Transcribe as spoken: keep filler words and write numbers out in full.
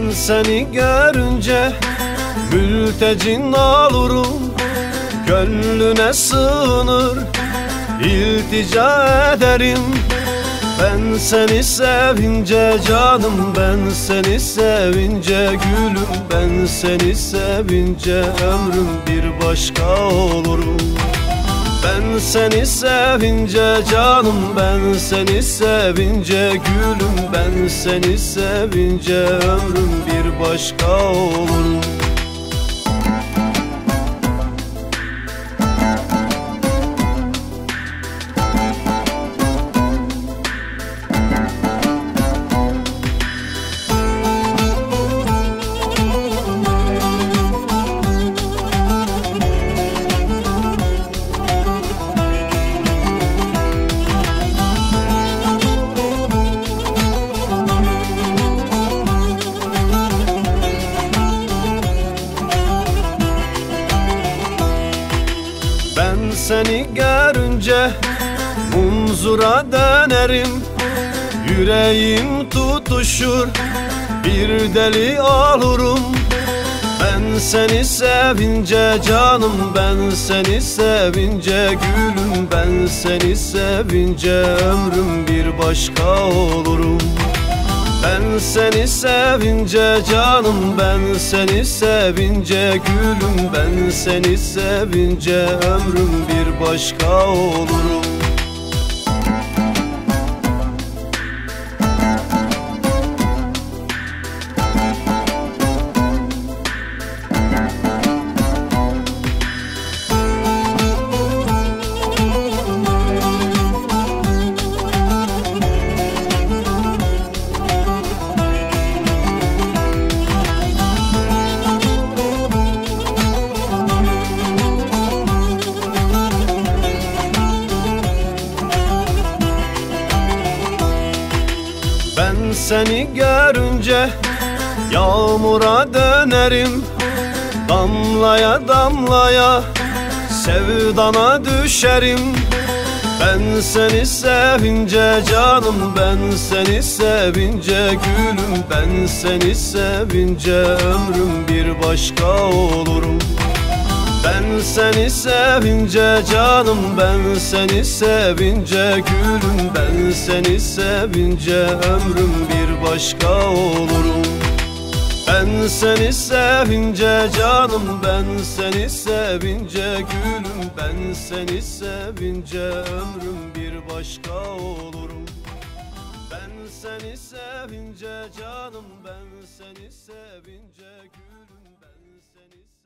Ben seni görünce mültecin olurum, gönlüne sığınır iltica ederim. Ben seni sevince canım, ben seni sevince gülüm, ben seni sevince ömrüm bir başka olurum. Ben seni sevince canım, ben seni sevince gülüm, ben seni sevince ömrüm bir başka olurum. Seni görünce munzura dönerim, yüreğim tutuşur, bir deli olurum. Ben seni sevince canım, ben seni sevince gülüm, ben seni sevince ömrüm bir başka olurum. Ben seni sevince canım, ben seni sevince gülüm, ben seni sevince ömrüm bir başka olurum. Ben seni görünce yağmura dönerim, damlaya damlaya sevdana düşerim. Ben seni sevince canım, ben seni sevince gülüm, ben seni sevince ömrüm bir başka olurum. Ben seni sevince canım, ben seni sevince gülüm, ben seni sevince ömrüm bir başka olurum. Ben seni sevince canım, ben seni sevince gülüm, ben seni sevince ömrüm bir başka olurum. Ben seni sevince canım, ben seni sevince gülüm, ben seni